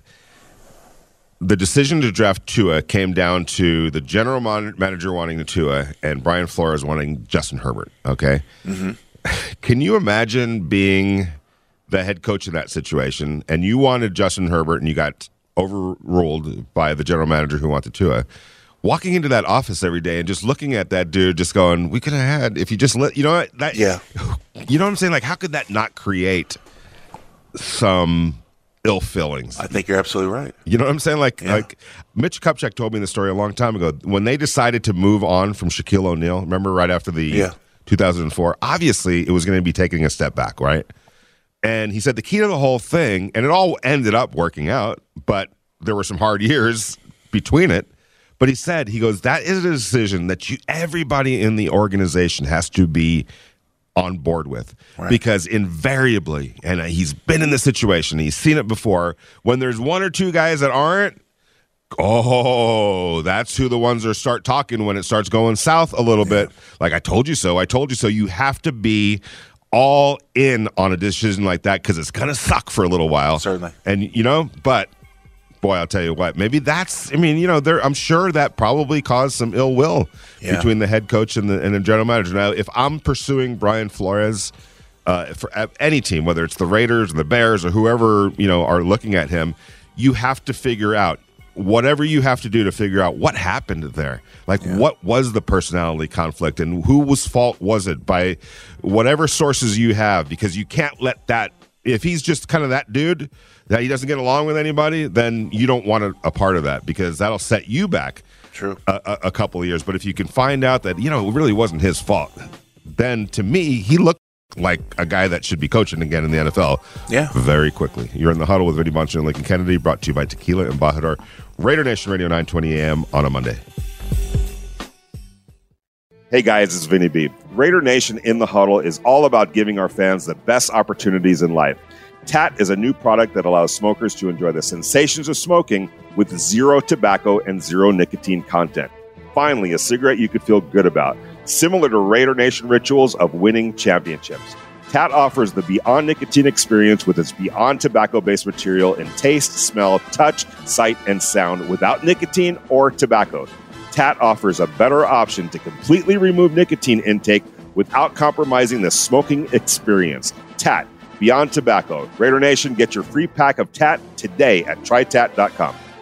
the decision to draft Tua came down to the general manager wanting Tua and Brian Flores wanting Justin Herbert, okay? Can you imagine being the head coach in that situation and you wanted Justin Herbert and you got overruled by the general manager who wanted Tua, walking into that office every day and just looking at that dude just going, we could have had, if you just let, you know what? Yeah. You know what I'm saying? Like, how could that not create some ill feelings? I think you're absolutely right. You know what I'm saying? Like Mitch Kupchak told me the story a long time ago. When they decided to move on from Shaquille O'Neal, remember right after the 2004, obviously it was going to be taking a step back, right? And he said the key to the whole thing, and it all ended up working out, but there were some hard years between it. But he goes, that is a decision that everybody in the organization has to be on board with, because invariably, and he's been in this situation, he's seen it before, when there's one or two guys that aren't, that's who the ones are start talking when it starts going south a little bit. Like, I told you so. You have to be all in on a decision like that, because it's going to suck for a little while. Certainly. And, but boy, I'll tell you what, maybe I'm sure that probably caused some ill will between the head coach and the general manager. Now, if I'm pursuing Brian Flores for any team, whether it's the Raiders or the Bears or whoever, are looking at him, you have to figure out whatever you have to do to figure out what happened there. Like, what was the personality conflict and whose fault was it, by whatever sources you have, because you can't let that, if he's just kind of that dude that he doesn't get along with anybody, then you don't want a part of that, because that'll set you back a couple of years. But if you can find out that, it really wasn't his fault, then to me, he looked like a guy that should be coaching again in the NFL very quickly. You're in the huddle with Vinny Bonsignore and Lincoln Kennedy, brought to you by Tequila and Bajador. Raider Nation Radio, 920 a.m. on a Monday. Hey guys, it's Vinny B. Raider Nation in the Huddle is all about giving our fans the best opportunities in life. TAT is a new product that allows smokers to enjoy the sensations of smoking with zero tobacco and zero nicotine content. Finally, a cigarette you could feel good about, similar to Raider Nation rituals of winning championships. TAT offers the Beyond Nicotine experience with its Beyond tobacco-based material in taste, smell, touch, sight, and sound without nicotine or tobacco. TAT offers a better option to completely remove nicotine intake without compromising the smoking experience. TAT, Beyond Tobacco. Raider Nation, get your free pack of TAT today at trytat.com.